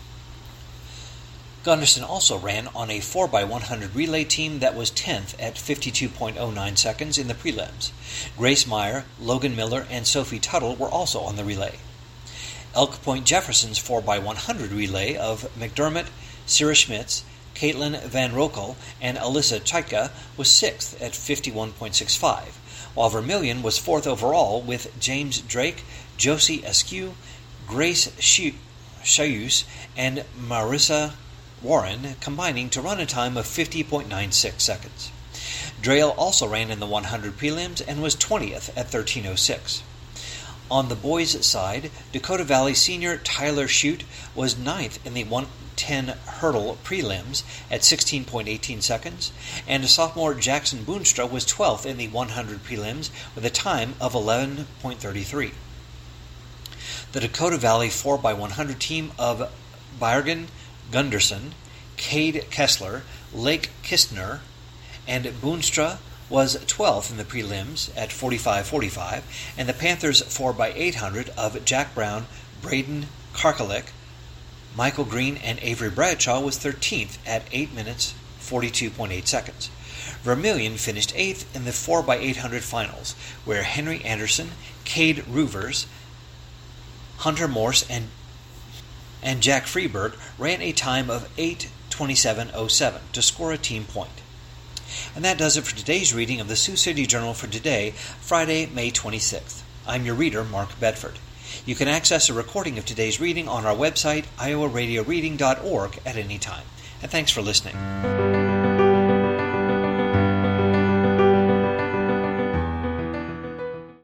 Gunderson also ran on a 4x100 relay team that was 10th at 52.09 seconds in the prelims. Grace Meyer, Logan Miller, and Sophie Tuttle were also on the relay. Elk Point Jefferson's 4x100 relay of McDermott, Sarah Schmitz, Caitlin Van Rokel, and Alyssa Chaitka was 6th at 51.65, while Vermilion was 4th overall with James Drake, Josie Askew, Grace Chayus, and Marissa Warren combining to run a time of 50.96 seconds. Drayle also ran in the 100 prelims and was 20th at 13:06. On the boys' side, Dakota Valley senior Tyler Shute was 9th in the 110 hurdle prelims at 16.18 seconds, and sophomore Jackson Boonstra was 12th in the 100 prelims with a time of 11.33. The Dakota Valley 4x100 team of Bjergen Gunderson, Cade Kessler, Lake Kistner, and Boonstra was 12th in the prelims at 45.45, and the Panthers 4x800 of Jack Brown, Braden Karkalik, Michael Green, and Avery Bradshaw was 13th at 8 minutes 42.8 seconds. Vermilion finished 8th in the 4x800 finals, where Henry Anderson, Cade Roovers, Hunter Morse, and Jack Freeberg ran a time of 8:27:07 to score a team point. And that does it for today's reading of the Sioux City Journal for today, Friday, May 26th. I'm your reader, Mark Bedford. You can access a recording of today's reading on our website, iowaradioreading.org, at any time. And thanks for listening.